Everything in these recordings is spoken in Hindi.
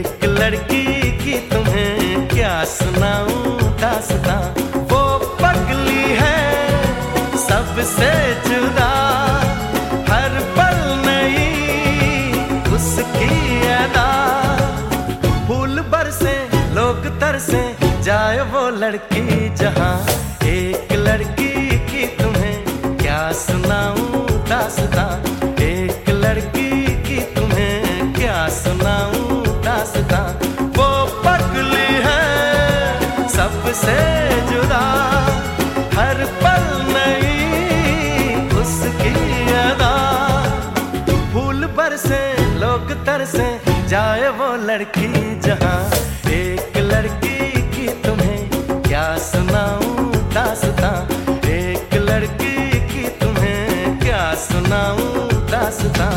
एक लड़की की तुम्हें क्या सुनाऊं दास्तां। वो पगली है सबसे जुदा, हर पल नई उसकी अदा। फूल बरसे लोग तरसे, जाए वो लड़की जहां। एक लड़की की तुम्हें क्या सुनाऊं दास्तां। एक लड़की की तुम्हें क्या सुनाऊं दास्तां। वो पगली है सबसे जुदा, हर पल नई उसकी अदा। फूल बरसे लोग तरसे, जाए वो लड़की जहां। एक लड़की की तुम्हें क्या सुनाऊं दास्तां। एक लड़की की तुम्हें क्या सुनाऊं दास्तां।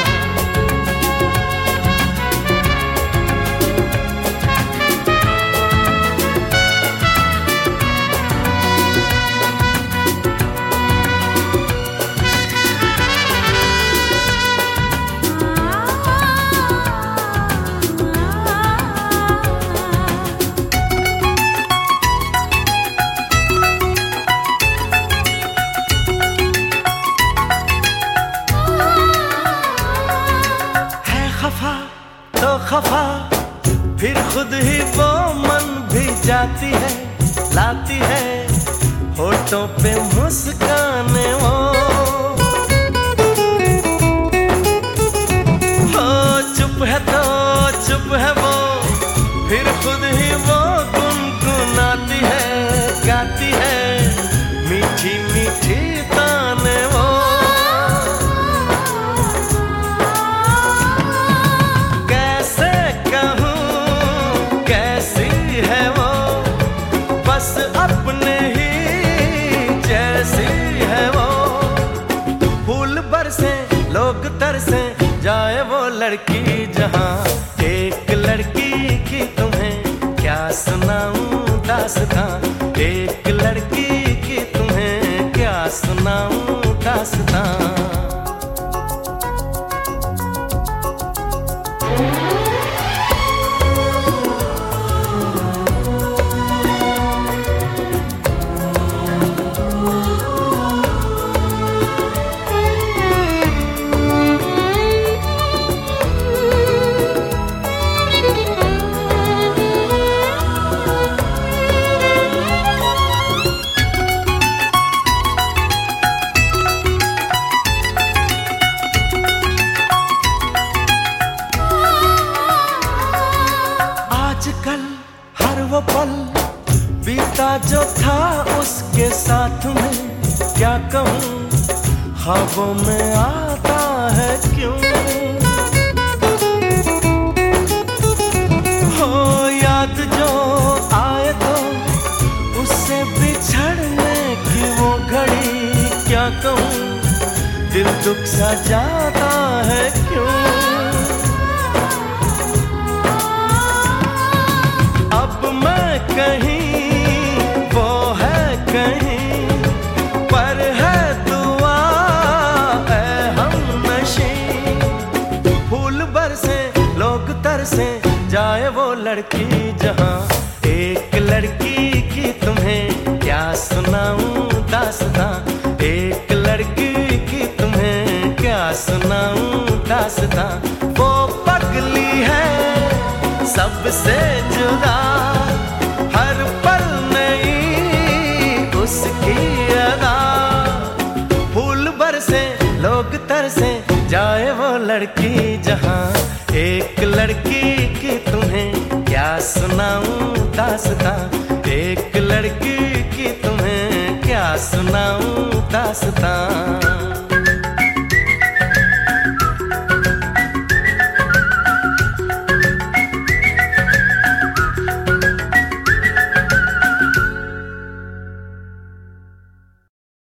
तो खफा फिर खुद ही वो मन भी जाती है, लाती है होठों पे मुस्काने वो। हो चुप है तो चुप है वो, फिर खुद ही वो गुनगुनाती है, गाती है मीठी मीठी ताने वो। अपने ही जैसी है वो। फूल बरसे लोग तरसे, जाए वो लड़की जहां। एक लड़की की तुम्हें क्या सुनाऊं दास्तां। एक लड़की की तुम्हें क्या सुनाऊं दास्तां। आजकल हर वो पल बीता जो था उसके साथ में, क्या कहूँ ख्वाबों में आता है क्यों। हो याद जो आए तो उससे बिछड़ने की वो घड़ी, क्या कहूँ दिल दुख सा जाता है क्यों। कहीं वो है कहीं पर है दुआ है हमनशी। फूल बरसे लोग तरसे, जाए वो लड़की जहां। एक लड़की की तुम्हें क्या सुनाऊं दास्तां। एक लड़की की तुम्हें क्या सुनाऊं दास्तां। वो पगली है सबसे जुदा, हर पल नई उसकी अदा। फूल बरसे लोग तरसे, जाए वो लड़की जहां। एक लड़की की तुम्हें क्या सुनाऊं दास्तां। एक लड़की की तुम्हें क्या सुनाऊं दास्तां।